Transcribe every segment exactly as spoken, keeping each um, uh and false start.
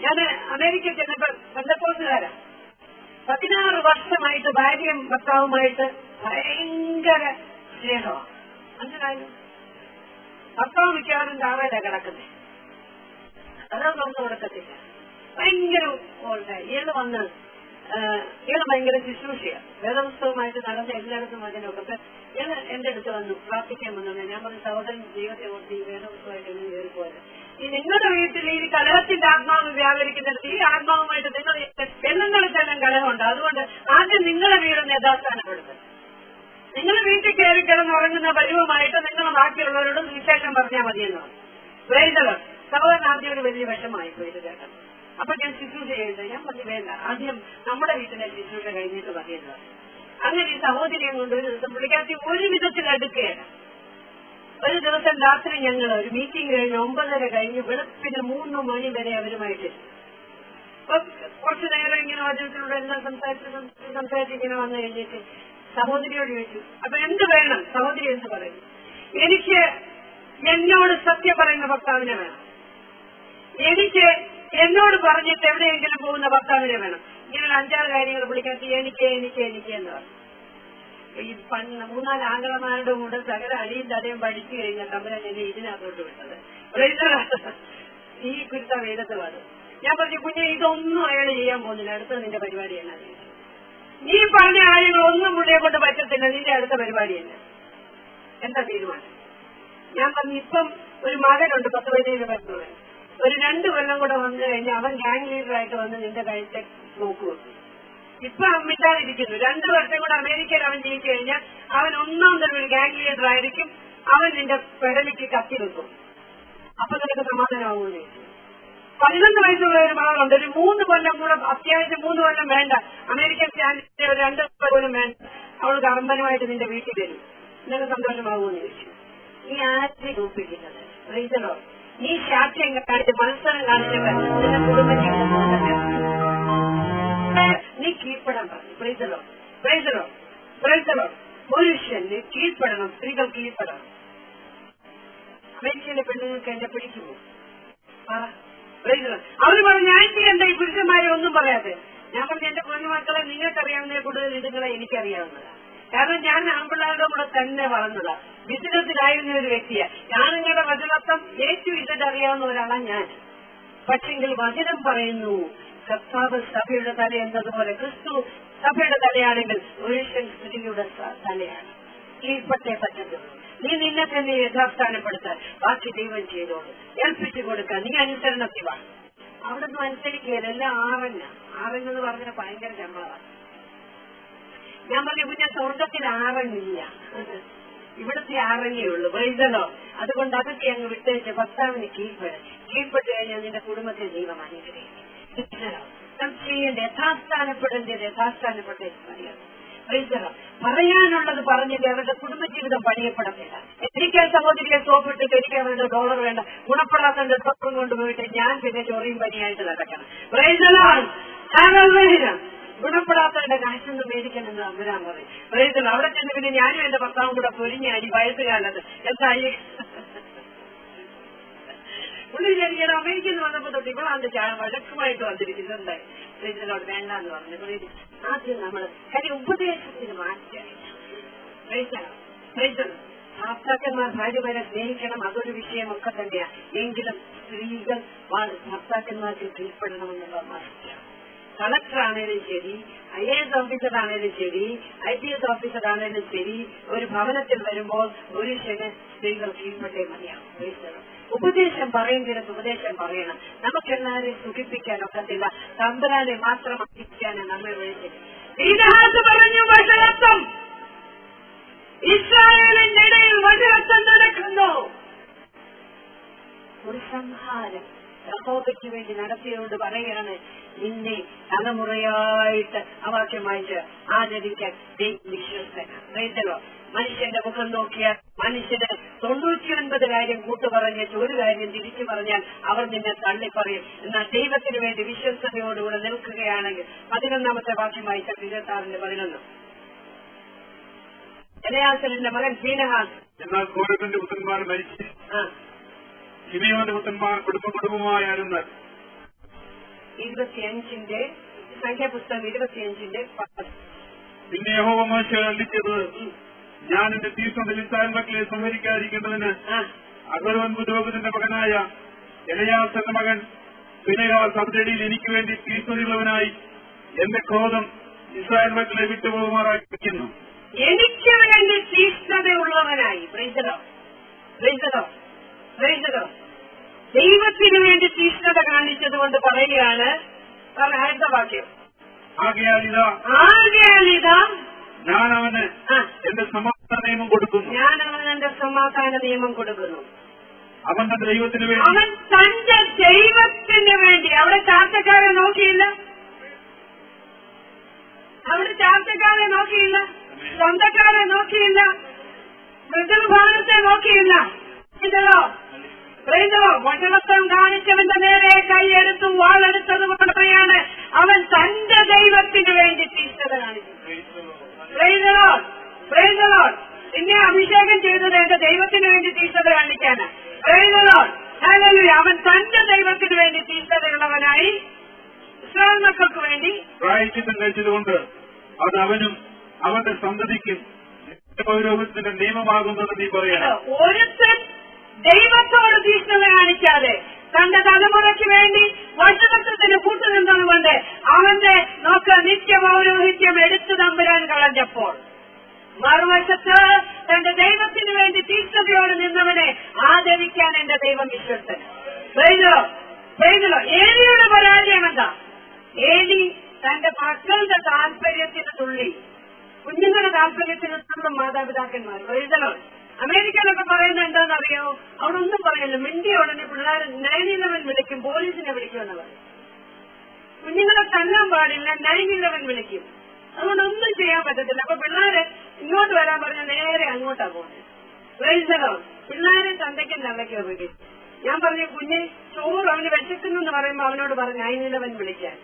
ഞാൻ അമേരിക്കയിൽ ചെന്നപ്പോ ബന്ധക്കോസുകാരാ പതിനാറ് വർഷമായിട്ട് ഭാര്യയും ഭർത്താവുമായിട്ട് ഭയങ്കര സ്നേഹമാണ്. മനസ്സിലായോ? ഭർത്താവ് മിക്കവാറും താറയില കിടക്കുന്നേ, അതാ തുറന്നു കൊടുക്കത്തില്ല. ഭയങ്കര ഇയാള് വന്ന് ഇയാള് ഭയങ്കര ശുശ്രൂഷയാണ്. വേദപുസ്തകമായിട്ട് നടന്ന എല്ലായിടത്തും വചനമൊക്കെ. അപ്പൊ ഇയാള് എന്റെ അടുത്ത് വന്നു പ്രാർത്ഥിക്കാൻ വന്നത്. ഞാൻ പറഞ്ഞു, സഹോദരൻ ദൈവത്തെ ഓർത്ത് ഈ വേദപുസ്തകമായിട്ട് ഒന്നും കയറിപ്പോയത്. ഈ നിങ്ങളുടെ വീട്ടിൽ ഈ കലഹത്തിന്റെ ആത്മാവ് വ്യാപരിക്കുന്നിടത്ത് ഈ ആത്മാവുമായിട്ട് നിങ്ങൾ പെണ്ണുങ്ങൾക്കെല്ലാം കലഹമുണ്ട്. അതുകൊണ്ട് ആദ്യം നിങ്ങളെ വീടൊന്ന് യഥാസ്ഥാനപ്പെടുത്തും. നിങ്ങൾ വീട്ടിൽ കയറി കിടന്നുറങ്ങുന്ന പരുവമായിട്ട് നിങ്ങൾ ബാക്കിയുള്ളവരോട് വിശേഷം പറഞ്ഞാൽ മതിയെന്നോ വേദനം. സഹോദരൻ ആദ്യം ഒരു വലിയ വിഷമായി പോയത് കേട്ടോ. അപ്പൊ ഞാൻ ശുശ്രൂഷ ചെയ്യുന്നത് ഞാൻ പറഞ്ഞു വേണ്ട, ആദ്യം നമ്മുടെ വീട്ടിലെ ശുശ്രൂഷ കഴിഞ്ഞിട്ട് മതിയെന്ന്. അങ്ങനെ ഈ സഹോദരിയും കൊണ്ട് ഒരു ദിവസം പുള്ളിക്കാത്തി ഒരു വിധത്തിൽ അടുക്കുകയാണ്. ഒരു ദിവസം രാത്രി ഞങ്ങൾ ഒരു മീറ്റിംഗ് കഴിഞ്ഞ് ഒമ്പതര കഴിഞ്ഞ് വെളുപ്പിന് മൂന്ന് മണി വരെ അവരുമായിട്ട് അപ്പൊ കുറച്ചു നേരം ഇങ്ങനെ വചനത്തിലൂടെ എല്ലാം സംസാരിച്ച് സംസാരിച്ച് ഇങ്ങനെ വന്നു കഴിഞ്ഞിട്ട് സഹോദരിയോട് ചോദിച്ചു, അപ്പൊ എന്ത് വേണം? സഹോദരി എന്ത് പറയും? എനിക്ക് എന്നോട് സത്യം പറയുന്ന ഭർത്താവിനെ വേണം, എനിക്ക് എന്നോട് പറഞ്ഞിട്ട് എവിടെയെങ്കിലും പോകുന്ന ഭർത്താവിനെ വേണം. ഇങ്ങനെ അഞ്ചാറ് കാര്യങ്ങൾ വിളിക്കാത്തി എനിക്ക് എനിക്ക് എനിക്ക് എന്ന് പറഞ്ഞു. ഈ പണ്ട് മൂന്നാല് ആംഗളമാരുടെ കൂടെ സകല അടിയും തലയും പഠിച്ചു കഴിഞ്ഞാൽ തമ്മിലെ എന്നെ ഇതിനകത്തോട്ട് വിട്ടത് ഈ കുരുത്ത വേദത്ത് പാട്. ഞാൻ പറഞ്ഞു, കുഞ്ഞെ ഇതൊന്നും അയാൾ ചെയ്യാൻ പോകുന്നില്ല, അടുത്ത നിന്റെ പരിപാടി എന്നാ? നീ പറഞ്ഞ കാര്യങ്ങൾ ഒന്നും പുള്ളിയെ കൊണ്ട് പറ്റത്തില്ല, നിന്റെ അടുത്ത പരിപാടി തന്നെ. എന്താ തീരുമാനം? ഞാൻ പറഞ്ഞു, ഇപ്പം ഒരു മകനുണ്ട് പത്ത് പതിനേഴ് പേർക്കുള്ള, ഒരു രണ്ടു കൊല്ലം കൂടെ വന്നു കഴിഞ്ഞാൽ അവൻ ഗാങ് ലീഡറായിട്ട് വന്ന് നിന്റെ കഴുത്തെ നോക്കുക. ഇപ്പൊ അവൻ മിണ്ടാതിരിക്കുന്നു. രണ്ടു വർഷം കൂടെ അമേരിക്കയിൽ അവൻ ജയിച്ചു കഴിഞ്ഞാൽ അവൻ ഒന്നാം തരം ഒരു ഗാങ് ലീഡർ ആയിരിക്കും. അവൻ നിന്റെ പെടലിക്ക് കത്തി വെക്കും. അപ്പൊ നിനക്ക് സമാധാനമാവുമെന്ന് ചോദിച്ചു. പതിനൊന്ന് വയസ്സുള്ള ഒരു മകളുണ്ട്. ഒരു മൂന്ന് കൊല്ലം കൂടെ, അത്യാവശ്യം മൂന്ന് കൊല്ലം വേണ്ട, അമേരിക്കൻ സ്റ്റാൻഡിന്റെ ഒരു രണ്ട് പോലും വേണ്ട, അവൾ കറമ്പനുമായിട്ട് നിന്റെ വീട്ടിൽ വരും. നിനക്ക് സന്തോഷമാവുമെന്ന് ചോദിച്ചു. നീ ആരെ ഒപ്പിക്കുന്നത്? റീസണോ നീ ശാഠ്യം കാണിച്ച് മത്സരം കാണിച്ചവർ നിന്റെ കുടുംബജീവിതം നീ കീഴ്പ്പെടാൻ പറഞ്ഞു. പ്രൈസലോ പ്രൈസലോ പ്രൈസലോ പുരുഷന് കീഴ്പ്പെടണം, സ്ത്രീകൾ കീഴ്പ്പെടണം. അമേരിക്കയിലെ പെണ്ണുങ്ങൾക്ക് എന്നെ പിടിക്കുമോ? അവര് പറഞ്ഞു, ആന്റി എന്താ ഈ പുരുഷന്മാരെ ഒന്നും പറയാതെ? ഞാൻ പറഞ്ഞു, എന്റെ കുഞ്ഞു മക്കളെ നിങ്ങൾക്കറിയാവുന്ന കൂടുതൽ ഇതുങ്ങളെ എനിക്കറിയാവുന്നതാണ്. കാരണം ഞാൻ ആൺപിള്ളേരുടെ കൂടെ തന്നെ വളർന്നതാ, ബിസിനസ്സിലായിരുന്ന ഒരു വ്യക്തിയാ ഞാൻ. നിങ്ങളുടെ വചനത്വം ഏറ്റവും ഇതൊക്കെ അറിയാവുന്ന ഒരാളാണ് ഞാൻ. പക്ഷെങ്കിൽ വചനം പറയുന്നു, കർത്താവ് സഭയുടെ തല എന്നതുപോലെ ക്രിസ്തു സഭയുടെ തലയാണെങ്കിൽ പുരുഷൻ സ്ത്രീയുടെ തലയാണ്. കീഴ്പ്പെട്ടേ പറ്റത്തുള്ളൂ. നീ നിന്നെ തന്നെ യഥാസ്ഥാനപ്പെടുത്താൻ ബാക്കി ദൈവം ചെയ്തോളൂ. ഏൽപ്പിച്ചു കൊടുക്കാൻ നീ അനുസരണത്തിൽ വാ. അവിടെ ഒന്നും അനുസരിക്കുകയല്ല, എല്ലാം ആറഞ്ഞ ആറഞ്ഞെന്ന് പറഞ്ഞ ഭയങ്കര ശമ്പളമാണ്. ഞാൻ പറഞ്ഞു, കുഞ്ഞ സ്വർഗത്തിൽ ആറഞ്ഞില്ല, ഇവിടുത്തെ ആറഞ്ഞേ ഉള്ളൂ. വൈദ്യനോ അതുകൊണ്ട് അതൊക്കെ അങ്ങ് വിട്ടേച്ച് ഭർത്താവിന് കീഴ്പ്പെട്. കീഴ്പ്പെട്ട് കഴിഞ്ഞാൽ നിന്റെ കുടുംബത്തെ ദൈവം അനുഗ്രഹിക്കും. ചെയ്യേണ്ട യഥാസ്ഥാനപ്പെടേണ്ടത് യഥാസ്ഥാനപ്പെട്ടേ പറയാം. പറയാനുള്ളത് പറഞ്ഞിട്ട് അവരുടെ കുടുംബജീവിതം പണിയപ്പെടത്തില്ല. എനിക്ക് സഹോദരിയെ സോപ്പിട്ടിട്ട് എനിക്ക് അവരുടെ ഡോളർ വേണ്ട, ഗുണപ്പെടാത്തന്റെ സ്വപ്നം കൊണ്ടുപോയിട്ട് ഞാൻ പിന്നെ ചൊറിയും പനിയായിട്ട് നടക്കണം. ഗുണപ്പെടാത്തവരുടെ കാശൊന്നും മേടിക്കണമെന്ന് അമ്പരാൻ പറയും. പ്രൈസല അവിടെ ചെന്ന് പിന്നെ ഞാനും എന്റെ ഭർത്താവും കൂടെ പൊരിഞ്ഞാടി വയസ്സുകാലത്ത് എന്തായി പുള്ളി ശരിക്കണം. അമേരിക്കയിൽ നിന്ന് വന്നപ്പോ തൊട്ട് ഇവളാണ്ട് വഴക്കുമായിട്ട് വന്നിരിക്കുന്നുണ്ട്. പ്രൈസലോട് വേണ്ടെന്ന് പറഞ്ഞു. ആദ്യം നമ്മൾ കാര്യം ഉപദേശത്തിന് മാറ്റാൻ ഭർത്താക്കന്മാർ ഭാര്യമാരെ സ്നേഹിക്കണം, അതൊരു വിഷയമൊക്കെ തന്നെയാ. എങ്കിലും സ്ത്രീകൾ ഭർത്താക്കന്മാർക്ക് കീഴ്പ്പെടണമെന്നുള്ള മാറ്റാം. കളക്ടറാണേലും ശരി, ഐ എ എസ് ഓഫീസറാണേലും ശരി, ഐ പി എസ് ഓഫീസറാണേലും ശരി, ഒരു ഭവനത്തിൽ വരുമ്പോൾ പുരുഷന് സ്ത്രീകൾ കീഴ്പ്പെട്ടേ മതിയാവും. ഉപദേശം പറയുന്നതിനകത്ത് ഉപദേശം പറയണം. നമുക്കെല്ലാവരെയും സുഖിപ്പിക്കാൻ ഒക്കത്തില്ല, തമ്പുരാനെ മാത്രം അർപ്പിക്കാനാണ് നമ്മൾ വിളിച്ചത്. ഇതിനകത്ത് പറഞ്ഞു വചനത്വം ഇസ്രായേലിന്റെ ഇടയിൽ വചനത്വം നടക്കുന്നു. ഒരു സംഹാരം യഹോവയ്ക്ക് വേണ്ടി നടത്തിയതുകൊണ്ട് പറയുകയാണ്, നിന്നെ തലമുറയായിട്ട് അവാക്യം വായിച്ച് ആചരിക്കാൻ വിശ്വസ്തനോ. മനുഷ്യന്റെ മുഖം നോക്കിയാൽ മനുഷ്യന് തൊണ്ണൂറ്റി ഒൻപത് കാര്യം കൂട്ടുപറഞ്ഞിട്ട് ഒരു കാര്യം തിരിച്ചു പറഞ്ഞാൽ അവർ നിന്നെ തള്ളിപ്പറയും. എന്നാൽ ദൈവത്തിന് വേണ്ടി വിശ്വസ്തയോടുകൂടെ നിൽക്കുകയാണെങ്കിൽ പതിനൊന്നാമത്തെ വാക്യം വായിച്ച ഇരുപത്തി ആറിന്റെ പതിനൊന്ന് എലയാസരിന്റെ മകൻ ഫീനഹാസ്. എന്നാൽ കോരത്തിന്റെ പുത്രന്മാർ മരിച്ചു, ശിമെയോന്റെ പുത്രന്മാർ കുടുംബ കുടുംബമായിരുന്ന ഇരുപത്തിയഞ്ചിന്റെ സംഖ്യാപുസ്തകം ഇരുപത്തിയഞ്ചിന്റെ പത്ത്. പിന്നെ യഹോവ മോശെയോട് അരുളിച്ചത്, ഞാൻ എന്റെ തീഷ്ണതയിൽ ഇസ്രായേൽ മക്കളെ സംഹരിക്കാതിരിക്കേണ്ടതിന് അഹരോൻ പുരോഹിതന്റെ മകനായ എലയാസാന്റെ മകൻ ഫിനെഹാസ് അവതടിയിൽ എനിക്ക് വേണ്ടി തീഷ്ണതയുള്ളവനായി എന്റെ ക്രോധം ഇസ്രായേൽ മക്കളെ വിട്ടുപോകുമാറാക്കുന്നു. എനിക്ക് വേണ്ടി തീഷ്ണതയുള്ളവനായി ദൈവത്തിന് വേണ്ടി തീഷ്ണത കാണിച്ചതുകൊണ്ട് പറയുകയാണ്. അടുത്ത വാക്യം, ആകയാലിതാ ആകയാലിതാ ഞാൻ അവന് എന്റെ സമാധാന നിയമം കൊടുക്കുന്നു ഞാൻ അവന് എന്റെ സമാധാന നിയമം കൊടുക്കുന്നു അവൻ തന്റെ ദൈവത്തിന് വേണ്ടി അവൻ തന്റെ ദൈവത്തിന് വേണ്ടി. അവിടെ ചാർച്ചക്കാരെ നോക്കിയില്ല, അവിടെ ചാർച്ചക്കാരെ നോക്കിയില്ല, സ്വന്തക്കാരെ നോക്കിയില്ല, മൃദുഭാഗത്തെ നോക്കിയില്ല. ഇതോ പ്രൈതോ വചനത്വം കാണിച്ചവന്റെ നേരെ കൈയെടുത്തു വാളെടുത്തത് കൊണ്ടാണ് അവൻ തന്റെ ദൈവത്തിന് വേണ്ടി തീഷ്ണത കാണിച്ചു. പ്രൈതോ പ്രൈതോ പിന്നെ അഭിഷേകം ചെയ്തത് എന്റെ ദൈവത്തിന് വേണ്ടി തീഷ്ണത കാണിക്കാന്. പ്രൈതോ ഹല്ലേലൂയ. അവൻ തന്റെ ദൈവത്തിന് വേണ്ടി തീഷ്ണതയുള്ളവനായി ഇസ്രായേൽ മക്കൾക്ക് വേണ്ടി പ്രായശ്ചിത്തം കഴിച്ചതുകൊണ്ട് അത് അവനും അവന്റെ സന്തതിക്കും പൗരോഹിത്യത്തിന്റെ നിയമമാകുന്നത് നീ പറയണം. ഒരുത്തൻ ദൈവത്തോട് തീഷ്ണത കാണിക്കാതെ തന്റെ തലമുറയ്ക്ക് വേണ്ടി വചനത്തിന് കൂട്ടുനിന്നതുകൊണ്ട് അവന്റെ നോക്ക് നിത്യപൗരോഹിത്യം എടുത്തു തമ്പുരാൻ കളഞ്ഞപ്പോൾ മറുവശത്ത് തന്റെ ദൈവത്തിന് വേണ്ടി തീഷ്ണതയോട് നിന്നവനെ ആദരിക്കാൻ എന്റെ ദൈവം വിശ്വസ്തൻ. ഏലിയുടെ പരാജയം എന്താ? ഏലി തന്റെ മക്കളുടെ താല്പര്യത്തിന് തുള്ളി, കുഞ്ഞുങ്ങളുടെ താല്പര്യത്തിന് തുള്ളും മാതാപിതാക്കന്മാർ. വൈദ്യനോ അമേരിക്കയിലൊക്കെ പറയുന്നത് എന്താണെന്നറിയോ? അവിടെ ഒന്നും പറയില്ല. മിണ്ടിയ ഉടനെ പിള്ളേർ നയൻ ഇലവൻ വിളിക്കും, പോലീസിനെ വിളിക്കുമെന്ന് പറയും. കുഞ്ഞുങ്ങളെ തല്ലാൻ പാടില്ല, നയൻ ഇലവൻ വിളിക്കും. അതുകൊണ്ടൊന്നും ചെയ്യാൻ പറ്റത്തില്ല. അപ്പൊ പിള്ളേര് ഇങ്ങോട്ട് വരാൻ പറഞ്ഞ നേരെ അങ്ങോട്ടാ പോകുന്നത്. വൈദ്യനോ പിള്ളേരെ തന്തയ്ക്കും തള്ളയ്ക്കോ വിളി. ഞാൻ പറഞ്ഞു കുഞ്ഞ് ചോറ് അവന് വിശക്കുന്നു എന്ന് പറയുമ്പോ അവനോട് പറഞ്ഞു നയൻ ഇലവൻ വിളിക്കാൻ.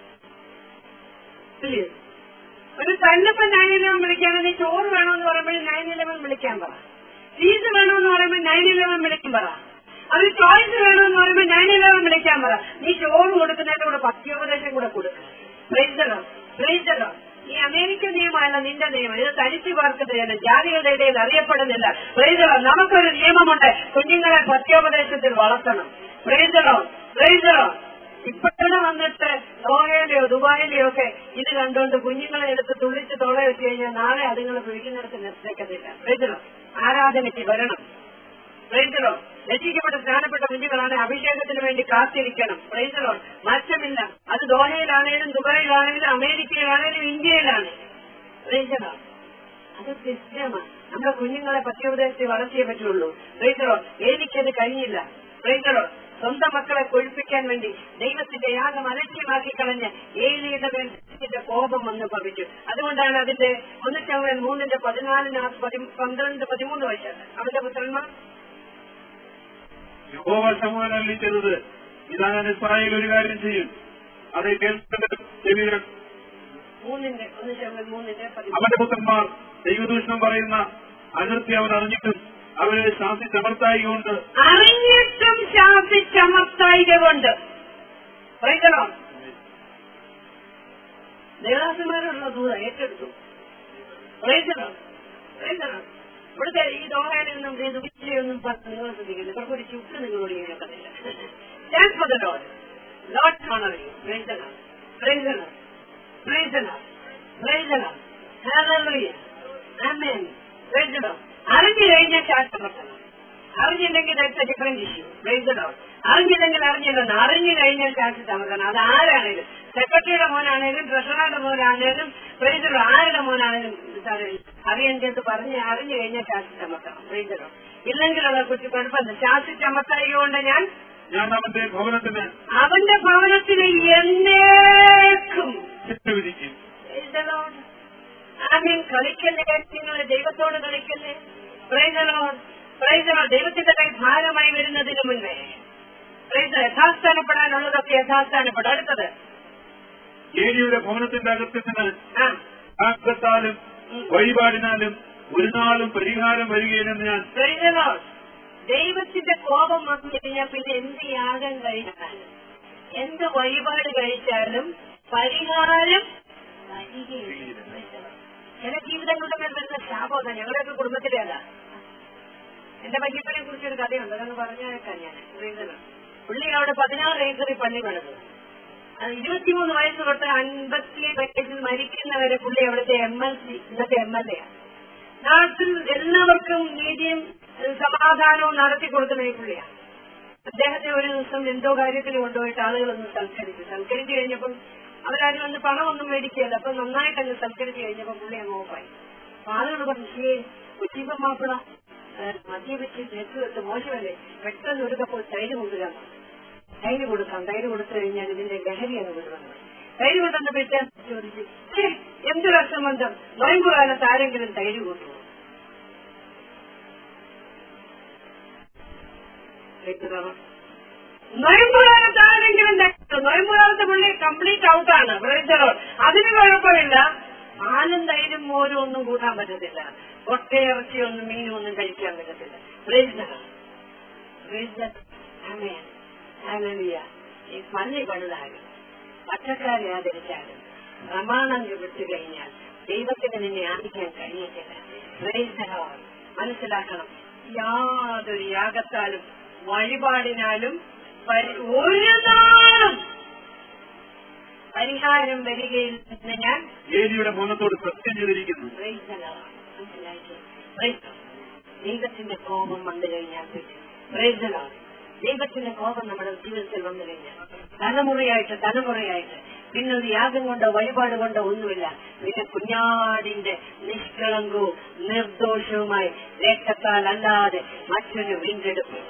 ഒരു തല്ലപ്പൻ നയൻ ഇലവൻ വിളിക്കാണ്. നീ ചോറ് വേണമെന്ന് പറയുമ്പോൾ നയൻ ഇലവൻ വിളിക്കാൻ പറ. ചീസ് വേണമെന്ന് പറയുമ്പോൾ നയൻ ഇലവൻ വിളിക്കാൻ പറ. അത് ചോയ്സ് വേണമെന്ന് പറയുമ്പോൾ നയൻ ഇലവൻ വിളിക്കാൻ പറ. നീ ചോറ് കൊടുക്കുന്നതിന്റെ കൂടെ പത്യോപദേശം കൂടെ കൊടുക്കും. പ്രൈസലോ പ്രൈസലോ ഈ അമേരിക്കൻ നിയമമല്ല നിന്റെ നിയമം. ഇത് തനിച്ചു പാർക്കുന്നതല്ല, ജാതികളുടെ ഇടയിൽ അറിയപ്പെടുന്നില്ല. പ്രൈസലോ നമുക്കൊരു നിയമമുണ്ട്, കുഞ്ഞുങ്ങളെ പത്യോപദേശത്തിൽ വളർത്തണം. പ്രൈസലോ പ്രൈസലോ ഇപ്പോഴെ വന്നിട്ട് ദോഹയിലെയോ ദുബായിലെയോ ഒക്കെ ഇത് കണ്ടുകൊണ്ട് കുഞ്ഞുങ്ങളെ എടുത്ത് തുള്ളിച്ച് തോള വെച്ച് കഴിഞ്ഞാൽ നാളെ അതുങ്ങൾ കുഴിക്കുന്നിടത്ത് നിർത്തേക്കത്തില്ല. പ്രൈസലോ ആരാധനയ്ക്ക് വരണം. പ്രൈസലോ രക്ഷിക്കപ്പെട്ട സ്നാനപ്പെട്ട കുഞ്ഞുങ്ങളാണ് അഭിഷേകത്തിന് വേണ്ടി കാത്തിരിക്കണം. പ്രൈസലോ മാറ്റമില്ല. അത് ദോഹയിലാണേലും ദുബായിലാണേലും അമേരിക്കയിലാണേലും ഇന്ത്യയിലാണ്. പ്രൈസലോ അത് സിസ്റ്റമാണ്. നമ്മുടെ കുഞ്ഞുങ്ങളെ പത്യോപദേശത്തിൽ വളർത്തിയേ പറ്റുള്ളൂ. പ്രൈസലോ എനിക്കത് കഴിഞ്ഞില്ല. പ്രൈസലോ സ്വന്തം മക്കളെ കൊഴിപ്പിക്കാൻ വേണ്ടി ദൈവത്തിന്റെ യാഗം അലക്ഷ്യമാക്കി കളഞ്ഞ് ഏലിയുടെ ദൈവത്തിന്റെ കോപം വന്ന് ഭവിച്ചു. അതുകൊണ്ടാണ് അതിന്റെ ഒന്ന് ശതമാനം മൂന്നിന്റെ പതിനാലിന് പന്ത്രണ്ട് പതിമൂന്ന് വയസ്സാണ് അവന്റെ പുത്രന്മാർ യഹോവ ശമൂവേലിനെ അരുളിച്ചത്, ഇതാ ഞാൻ ഇസ്രായേൽ ഒരു കാര്യം ചെയ്യും, അത് കേൾക്കേണ്ട ചെവികൾ മൂന്നിന്റെ ഒന്ന് ശതമാനം മൂന്നിന്റെ അവന്റെ പുത്രന്മാർ ദൈവദൂഷണം പറയുന്ന അതിർത്തി അവൻ അറിഞ്ഞിട്ടും അവരെ ശാസിച്ചമർത്തായികൊണ്ട് അറിഞ്ഞിട്ടും ശാസിച്ചമർത്തായികൊണ്ട് ദേവദാസന്മാരോടുള്ള ദൂത ഏറ്റെടുത്തു. ഇവിടുത്തെ ഈ ദോഹയിലൊന്നും ദുഃഖിയൊന്നും പറഞ്ഞ് നിങ്ങൾ ശ്രദ്ധിക്കില്ല. ഇവർക്ക് ഒരു ചുക്ക് നിങ്ങളോട് കേൾക്കത്തില്ല. Stand for the Lord. Lord honor you. Praise the Lord. Praise the Lord. Praise the Lord. Praise the Lord. Hallelujah. Amen. Praise the Lord. അറിഞ്ഞു കഴിഞ്ഞാൽ ശാസ്ത്രമർത്തണം. അറിഞ്ഞില്ലെങ്കിൽ that's a different issue. Praise the Lord. അറിഞ്ഞില്ലെങ്കിൽ അറിഞ്ഞില്ലെന്ന് അറിഞ്ഞു കഴിഞ്ഞാൽ ശാസ്ത്രമർത്തണം. അത് ആരാണേലും, സെക്രട്ടറിയുടെ മോനാണേലും ട്രഷററുടെ മോനാണേലും പ്രൈസ് ദി ലോർഡ് ആരുടെ മോനാണേലും അറിയേണ്ടത് പറഞ്ഞ് അറിഞ്ഞു കഴിഞ്ഞാൽ ശാസ്ത്രമർത്തണം. Price the Lord. ഇല്ലെങ്കിൽ അവരെ കുറിച്ച് കുഴപ്പമില്ല. ശാസ്ത്രമർത്തയുകൊണ്ട് ഞാൻ ഞാൻ അവന്റെ ഭവനത്തിന് അവന്റെ ഭവനത്തിന് എന്നേക്കും വിധിക്കും. Praise the Lord. ആമീൻ. കളിക്കല്ലേ, നിങ്ങൾ ദൈവത്തോട് കളിക്കല്ലേ. Praise the Lord. Praise the Lord. ദൈവത്തിന്റെ കൈ ഭാരമായി വരുന്നതിന് മുൻപേ പ്രൈസ് യഥാസ്ഥാനപ്പെടാനുള്ളതൊക്കെ യഥാസ്ഥാനപ്പെടും. അടുത്തത് ഏലിയുടെ ഭവനത്തിന്റെ അകത്യത്തിന് ആഗ്രത്താലും വഴിപാടിനാലും ഒരു നാളും പരിഹാരം വരികയില്ലെന്ന് ഞാൻ. Praise the Lord. ദൈവത്തിന്റെ കോപം വന്നു കഴിഞ്ഞാൽ പിന്നെ എന്ത് യാഗം കഴിഞ്ഞാൽ എന്ത് വഴിപാട് കഴിച്ചാലും പരിഹാരം വരികയില്ല. ചില ജീവിതങ്ങളുടെ മേൽ വരുന്ന ശാപമല്ല. ഞങ്ങളുടെയൊക്കെ കുടുംബത്തിലെ അല്ല. എന്റെ വല്യപ്പനെ കുറിച്ചൊരു കഥയുണ്ട്, അതൊന്ന് പറഞ്ഞേക്കാം ഞാൻ. പുള്ളി അവിടെ പതിനാറ് ഏക്കറിൽ പള്ളി പണിതു. അത് ഇരുപത്തിമൂന്ന് വയസ്സ് തൊട്ട് അൻപത്തി വയസ്സിൽ മരിക്കുന്നവരെ പുള്ളി അവിടുത്തെ എം എൽ സി ഇന്നത്തെ എം എൽ എ ആണ്. നാട്ടിൽ എല്ലാവർക്കും നീതിയും സമാധാനവും നടത്തി കൊടുക്കുന്ന ഈ പുള്ളിയാണ്. അദ്ദേഹത്തെ ഒരു ദിവസം എന്തോ കാര്യത്തിന് കൊണ്ടുപോയിട്ട് ആളുകളൊന്ന് സൽക്കരിച്ചു. സൽക്കരിച്ചു കഴിഞ്ഞപ്പം അവരാരും വന്ന് പണമൊന്നും മേടിക്കുകയല്ല. അപ്പൊ നന്നായിട്ട് അങ്ങ് സൽക്കരിച്ചു കഴിഞ്ഞപ്പോ പുള്ളി അങ്ങ് ഓഫായി. അപ്പൊ ആളുകൾ പറഞ്ഞു, കൊച്ചിപ്പ മാപ്പിള മദ്യപിച്ച് നെറ്റുവെച്ച് മോശമല്ലേ, പെട്ടെന്ന് ഒരു കപ്പ് തൈര് കൊണ്ടുവരാൻ. തൈര് കൊടുക്കാം, തൈര് കൊടുത്തു കഴിഞ്ഞാൽ ഇതിന്റെ ലഹരി അങ്ങ് വിടുന്നത്. തൈര് കൊണ്ടുവന്ന് പെറ്റാൻ ചോദിച്ചു, എന്ത് രസബന്ധം, നോയമ്പ് കാലത്ത് ആരെങ്കിലും തൈര് കൊണ്ടുപോകും? നോയമ്പുകാലത്ത് ആരെങ്കിലും നോയമ്പുകാലത്ത് പുള്ളി കംപ്ലീറ്റ് ഔട്ടാണ്. അതിന് കുഴപ്പമില്ല. പാലും തൈരും മോരും ഒന്നും കൂട്ടാൻ പറ്റത്തില്ല. ഒട്ടയിറച്ചിയൊന്നും മീനും ഒന്നും കഴിക്കാൻ പറ്റത്തില്ല. ഈ പള്ളി പണിതാലും പച്ചക്കാരെ ആദരിച്ചാലും പ്രമാണം വിട്ടു കഴിഞ്ഞാൽ ദൈവത്തിന് നിന്നെ ആദിക്കാൻ കഴിയത്തില്ല. മനസ്സിലാക്കണം, യാതൊരു യാഗത്താലും വഴിപാടിനാലും ഒരു നാളും പരിഹാരം വരികയില്ലെന്ന് ഞാൻ ഏലിയുടെ മോനത്തോട് സത്യം ചെയ്തിരിക്കുന്നു. ദൈവത്തിന്റെ കോപം വന്നു കഴിഞ്ഞാൽ ദൈവത്തിന്റെ കോപം നമ്മുടെ ജീവിതത്തിൽ വന്നു കഴിഞ്ഞാൽ തലമുറയായിട്ട് തലമുറയായിട്ട് പിന്നെ ഒരു യാഗം കൊണ്ടോ വഴിപാട് കൊണ്ടോ ഒന്നുമില്ല. പിന്നെ കുഞ്ഞാടിന്റെ നിഷ്കളങ്കവും നിർദോഷവുമായി രക്തത്താൽ അല്ലാതെ മറ്റൊരു വീണ്ടെടുപ്പില്ല.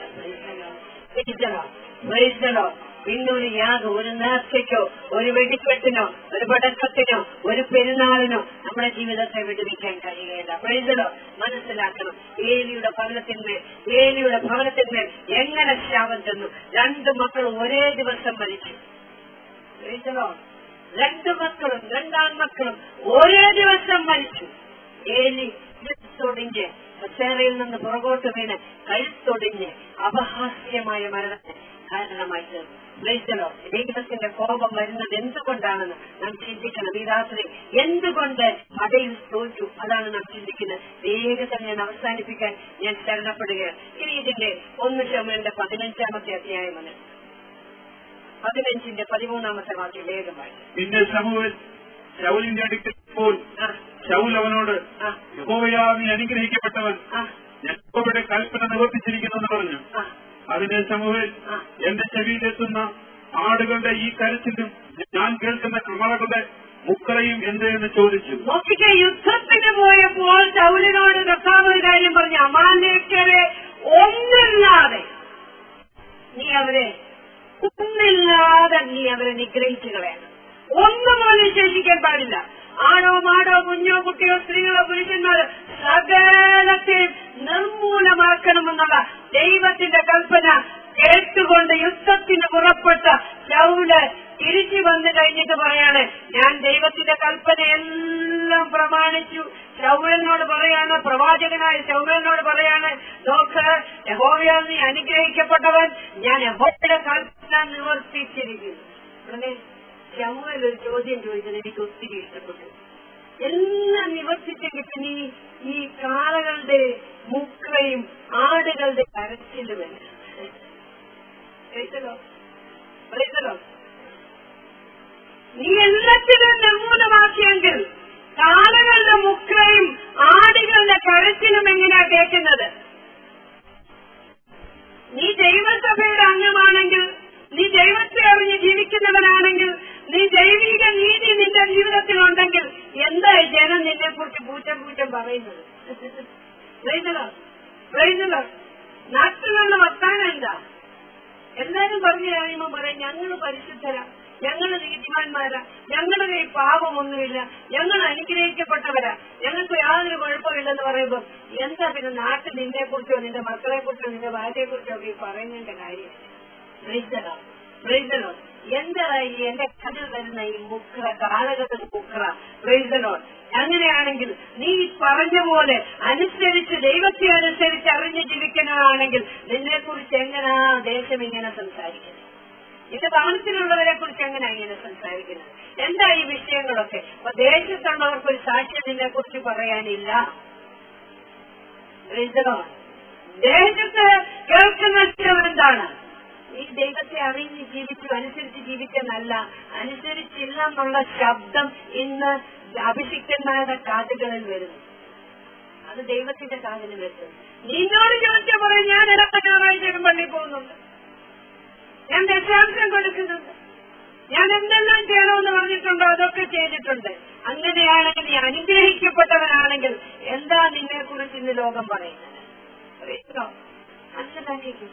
പിന്നെ ഒരു യാഗം, ഒരു നേർച്ചയ്ക്കോ ഒരു വെടിക്കെട്ടിനോ ഒരു പടക്കത്തിനോ ഒരു പെരുന്നാളിനോ നമ്മുടെ ജീവിതത്തെ വിടുവിക്കാൻ കഴിയുകയില്ല. പ്രൈസലോ മനസ്സിലാക്കണം. ഏലിയുടെ ഭവനത്തിന്മേൽ ഏലിയുടെ ഭവനത്തിന്മേൽ എങ്ങനെ ശാപം ചെന്നു? രണ്ടു മക്കളും ഒരേ ദിവസം മരിച്ചു. പ്രൈസലോ രണ്ടു മക്കളും രണ്ടാൺമക്കളും ഒരേ ദിവസം മരിച്ചു. ഏലി കഴുത്തൊടിഞ്ഞ് കസേരയിൽ നിന്ന് പുറകോട്ട് വീണ് കഴുത്തൊടിഞ്ഞ് അപഹാസ്യമായ മരണത്തിന് കാരണമായി തീർന്നു. ദൈവത്തിന്റെ കോപം വരുന്നത് എന്തുകൊണ്ടാണെന്ന് നാം ചിന്തിക്കണം. ഈ രാത്രി എന്തുകൊണ്ട് മടയിൽ തോറ്റു, അതാണ് നാം ചിന്തിക്കുന്നത്. വേഗം ഞാൻ അവസാനിപ്പിക്കാൻ ഞാൻ ശരണപ്പെടുകയാണ്. ഇനി ഇതിന്റെ ഒന്ന് ശമൂവേലിന്റെ പതിനഞ്ചാമത്തെ അധ്യായം വന്ന് പതിനഞ്ചിന്റെ പതിമൂന്നാമത്തെ വാക്യം വേഗമായി. പിന്നെ ശമൂവേൽ ശൗലിന്റെ അടുക്കൽ പോൽ ശൗൽ അവനോട്, യഹോവയാ നീ അനുഗ്രഹിക്കപ്പെട്ടവൻ, യഹോവയുടെ കൽപ്പന നിവർത്തിച്ചിരിക്കുന്നു എന്ന് പറഞ്ഞു. അതിന് ശമൂവേൽ, എന്റെ ചെവിയിലെത്തുന്ന ആടുകളുടെ ഈ കരച്ചിലും ഞാൻ കേൾക്കുന്ന കമളകളുടെ മുക്കളയും എന്ത് എന്ന് ചോദിച്ചു. നോക്കിക്കെ, യുദ്ധത്തിന് പോയപ്പോൾ ശൗലിനോട് കർത്താവ് ഒരു കാര്യം പറഞ്ഞു, അമാലേക്യരെ ഒന്നില്ലാതെ നീ അവരെ ഒന്നില്ലാതെ നീ അവരെ നിഗ്രഹിച്ചു കളയണം. ഒന്നുപോലും ശേഷിക്കാൻ പാടില്ല. ആണോ മാടോ കുഞ്ഞോ കുട്ടിയോ സ്ത്രീകളോ പുരുഷന്മാരോ സകലത്തെയും നിർമൂലമാക്കണമെന്നുള്ള ദൈവത്തിന്റെ കൽപ്പന കേട്ടുകൊണ്ട് യുദ്ധത്തിന് പുറപ്പെട്ട ശൗല് തിരിച്ചു വന്നു കഴിഞ്ഞിട്ട് പറയാണ്, ഞാൻ ദൈവത്തിന്റെ കൽപ്പനയെല്ലാം പ്രമാണിച്ചു. ശൗലിനോട് പറയാണ്, പ്രവാചകനായ ശൗലിനോട് പറയാണ്, നോക്ക് യഹോവയാൽ നീ അനുഗ്രഹിക്കപ്പെട്ടവൻ, ഞാൻ യഹോവയുടെ കൽപ്പന നിവർത്തിച്ചിരിക്കുന്നു. ഉടനെ ശമൂവേൽ ഒരു ചോദ്യം ചോദിച്ചത് എനിക്ക് ഒത്തിരി ഇഷ്ടപ്പെട്ടു. എല്ലാം നിവർത്തിച്ചെങ്കിൽ പിന്നെ ഈ കാളകളുടെ മുക്കളയും ആടുകളുടെ കരച്ചിലുമല്ല. നീ എല്ലാത്തിനും നിർമൂലമാക്കിയെങ്കിൽ കാളകളുടെ മുക്കളയും ആടുകളുടെ കരച്ചിലും എങ്ങനെയാ കേൾക്കുന്നത്? നീ ദൈവസഭയുടെ അംഗമാണെങ്കിൽ, നീ ദൈവത്തെ അറിഞ്ഞ് ജീവിക്കുന്നവനാണെങ്കിൽ, നീ ദൈവിക നീതി നിന്റെ ജീവിതത്തിലുണ്ടെങ്കിൽ എന്താ ജനം നിന്നെ കുറിച്ച് പൂറ്റം പൂറ്റം പറയുന്നത്? നാട്ടിലുള്ള വർത്താനം എന്താ? എല്ലാരും പറഞ്ഞു കഴിയുമ്പോൾ പറയും, ഞങ്ങൾ പരിശുദ്ധരാ, ഞങ്ങൾ നീതിമാന്മാരാ, ഞങ്ങളുടെ കൈ പാപമൊന്നുമില്ല, ഞങ്ങൾ അനുഗ്രഹിക്കപ്പെട്ടവരാ, ഞങ്ങൾക്ക് യാതൊരു കുഴപ്പമില്ലെന്ന് പറയുമ്പോൾ എന്താ പിന്നെ നാട്ടിൽ നിന്നെ കുറിച്ചോ നിന്റെ മക്കളെ കുറിച്ചോ നിന്റെ ഭാര്യയെ കുറിച്ചോ ഒക്കെ പറയുന്നതിന്റെ കാര്യം? ബ്രൈസലോ ബ്രൈസലോ എന്തായി എന്റെ കഥയിൽ വരുന്ന ഈ മുക്ര കാലഘട്ട മുക്ര ബ്രൈസലോ? അങ്ങനെയാണെങ്കിൽ നീ പറഞ്ഞ പോലെ അനുസരിച്ച് ദൈവത്തെ അനുസരിച്ച് അറിഞ്ഞ് ജീവിക്കുന്നതാണെങ്കിൽ നിന്നെ കുറിച്ച് എങ്ങനാ ദേശം ഇങ്ങനെ സംസാരിക്കുന്നത്? ഇത് ഭവനത്തിലുള്ളവരെ കുറിച്ച് എങ്ങനെയാണ് ഇങ്ങനെ സംസാരിക്കുന്നത്? എന്താ ഈ വിഷയങ്ങളൊക്കെ? അപ്പൊ ദേശത്തുള്ളവർക്കൊരു സാക്ഷ്യം ഇതിനെ കുറിച്ച് പറയാനില്ല. ദേശത്ത് കേൾക്കുന്ന എന്താണ്? ഈ ദൈവത്തെ അറിഞ്ഞ് ജീവിച്ചു, അനുസരിച്ച് ജീവിക്കാനല്ല, അനുസരിച്ചില്ലെന്നുള്ള ശബ്ദം ഇന്ന് അഭിഷിക്തന്മാരുടെ കാതുകളിൽ വരുന്നു. അത് ദൈവത്തിന്റെ കാതിന് വരുന്നു. നിന്നോട് ചോദിച്ച പറയും, ഞാൻ ഇടപ്പ ഞായറാഴ്ചയും പള്ളിയിൽ പോകുന്നുണ്ട്, ഞാൻ ദശാംശം കൊടുക്കുന്നുണ്ട്, ഞാൻ എന്തെല്ലാം ചെയ്യണമെന്ന് പറഞ്ഞിട്ടുണ്ടോ അതൊക്കെ ചെയ്തിട്ടുണ്ട്. അങ്ങനെയാണെങ്കിൽ നീ അനുഗ്രഹിക്കപ്പെട്ടവനാണെങ്കിൽ എന്താ നിന്നെ കുറിച്ച് ഇന്ന് ലോകം പറയുന്നത്? മനസ്സിലാക്കിക്കും.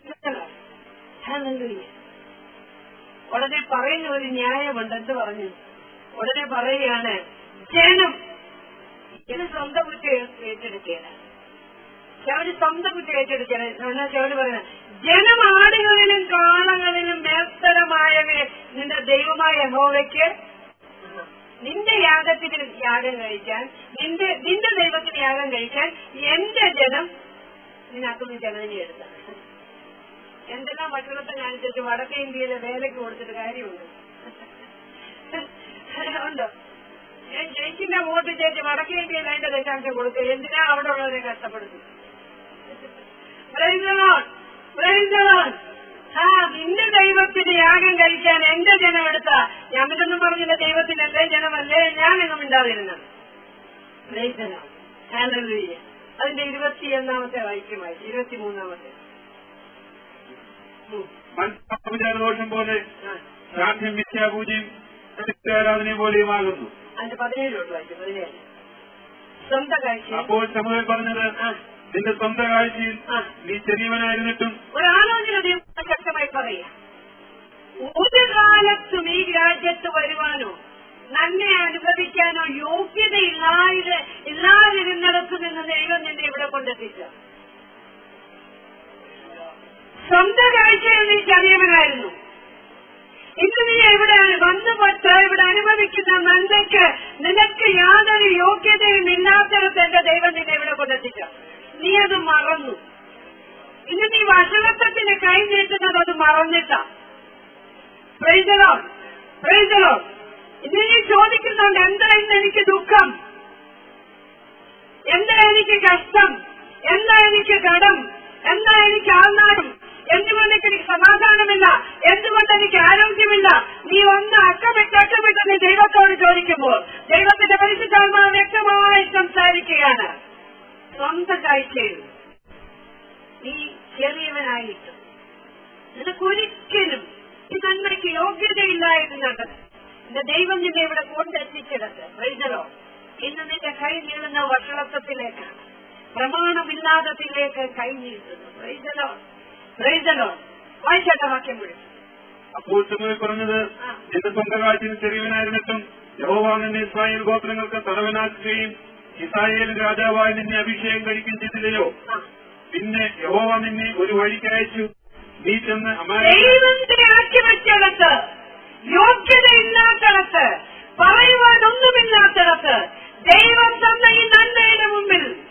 ഉടനെ പറയുന്ന ഒരു ന്യായമുണ്ട്. എന്ത് പറഞ്ഞു? ഉടനെ പറയുകയാണ്, ജനം ഇത് സ്വന്തം കുറ്റം ഏറ്റെടുക്കുകയാണ്. ചവര് സ്വന്തം കുറ്റം ഏറ്റെടുക്കുകയാണ്. ചവര് പറയുന്നത്, ജനം ആടുകളിലും കാളകളിലും മേസ്തരമായവയെ നിന്റെ ദൈവമായ യഹോവയ്ക്ക് നിന്റെ യാഗത്തിന് യാഗം കഴിക്കാൻ, നിന്റെ നിന്റെ ദൈവത്തിന് യാഗം കഴിക്കാൻ എന്റെ ജനം നിനക്കൊന്ന് ജനതിനെ എടുത്താണ്. എന്തെല്ലാം ഭക്ഷണത്തെ കാണിച്ചിട്ട് വടക്കേ ഇന്ത്യയിലെ വേലയ്ക്ക് കൊടുത്തിട്ട് കാര്യമുണ്ട്? ഉണ്ടോ? ഞാൻ ജയിക്കുന്ന വോട്ട് ചേച്ചി വടക്കേ ഇന്ത്യയിൽ അതിന്റെ ദശാംശം കൊടുക്കുക. എന്തിനാ അവിടെ ഉള്ളവരെ കഷ്ടപ്പെടുത്തി? ആ നിന്റെ ദൈവത്തിന് യാഗം കഴിക്കാൻ എന്റെ ജനം എടുത്ത, ഞാൻ ഇതൊന്നും പറഞ്ഞില്ല, ദൈവത്തിനല്ലേ ജനമല്ലേ, ഞാനെങ്ങും ഉണ്ടാതിരുന്നത്. അതിന്റെ ഇരുപത്തിയൊന്നാമത്തെ വാക്യമായി, ഇരുപത്തിമൂന്നാമത്തെ. ദോഷം പോലെ സാധ്യം മിഥ്യാപൂജയും ആരാധന പോലെയുമാകുന്നു. അതിന്റെ പതിനേഴോട്ട് വായിക്കും. പതിനേഴ്. സ്വന്തം കാഴ്ച. അപ്പോൾ സമൂഹം പറഞ്ഞത്, നിന്റെ സ്വന്തം കാഴ്ചയിൽ നീ ചെറിയവനായിരുന്നിട്ടും. ഒരാലോചന ശക്തമായി പറയാം, ഒരു കാലത്തും ഈ രാജ്യത്ത് വരുവാനോ നന്നെ അനുഭവിക്കാനോ യോഗ്യതയില്ലാതെ ഇല്ലാതിരുന്നിടത്തു നിന്ന് ദൈവം നിന്നെ ഇവിടെ കൊണ്ടെത്തിച്ച. സ്വന്തം കാഴ്ചയിൽ നീ ചെറിയവനായിരുന്നു. ഇന്ന് നീ ഇവിടെ വന്നുപെട്ട് ഇവിടെ അനുഭവിക്കുന്ന നന്മയ്ക്ക് നിനക്ക് യാതൊരു യോഗ്യതയും ഇല്ലാത്തിടത്ത് എന്റെ ദൈവം നിന്നെ ഇവിടെ കൊണ്ടെത്തിച്ച. നീ അത് മറന്നു. ഇന്ന് നീ വഷളത്വത്തിന് കൈ നീട്ടുന്നത് അത് മറന്നിട്ടാ. Praise the Lord, praise the Lord. ഇന്ന് നീ ചോദിക്കുന്നുണ്ട്, എന്താ ഇന്ന് എനിക്ക് ദുഃഖം, എന്താ എനിക്ക് കഷ്ടം, എന്താ എനിക്ക് കടം, എന്താ എനിക്ക് ആൾനാടും, എന്തുകൊണ്ട് എനിക്ക് സമാധാനമില്ല, എന്തുകൊണ്ട് എനിക്ക് ആരോഗ്യമില്ല? നീ ഒന്ന് അക്കമിട്ട് അക്കമിട്ട് നീ ദൈവത്തോട് ചോദിക്കുമ്പോൾ ദൈവത്തിന്റെ പരിശുദ്ധാത്മാവ് വ്യക്തമായി സംസാരിക്കുകയാണ്. സ്വന്തം കാഴ്ചയിൽ നീ ചെറിയവനായിട്ട് നിനക്കൊരിക്കലും ഈ നന്മയ്ക്ക് യോഗ്യതയില്ലായിരുന്നത് എന്റെ ദൈവം നിന്നെ ഇവിടെ കൊണ്ടെത്തിച്ചിടത്ത്. പ്രൈസലോ, ഇന്ന് നിന്റെ കൈ നീളുന്ന വഷളത്വത്തിലേക്കാണ്, പ്രമാണമില്ലാത്തതിലേക്ക് കൈ നീട്ടുന്നു. പ്രൈസലോ, പ്രൈസലോ. വായിച്ചേട്ട വാക്യം വിളിച്ചു. അപ്പോൾ സമൂഹം പറഞ്ഞത്, നിന്റെ സ്വന്തം കാഴ്ചയിൽ ചെറിയവനായിരുന്നിട്ടും യഹോവ നിന്നെ ഇസ്രായേൽ ഗോത്രങ്ങൾക്ക് തലവനാക്കുകയും ഇസ്രായേൽ രാജാവായി നിന്നെ അഭിഷേകം കഴിക്കുകയും ചെയ്തില്ലയോ? പിന്നെ യഹോവ നിന്നെ ഒരു വഴിക്കയച്ചു, നീ ചെന്ന് ദൈവത്തെ ഇറക്കി വെച്ചിടത്ത്, യോഗ്യതയില്ലാത്തിടത്ത്, പറയുവാനൊന്നുമില്ലാത്തിടത്ത് ദൈവം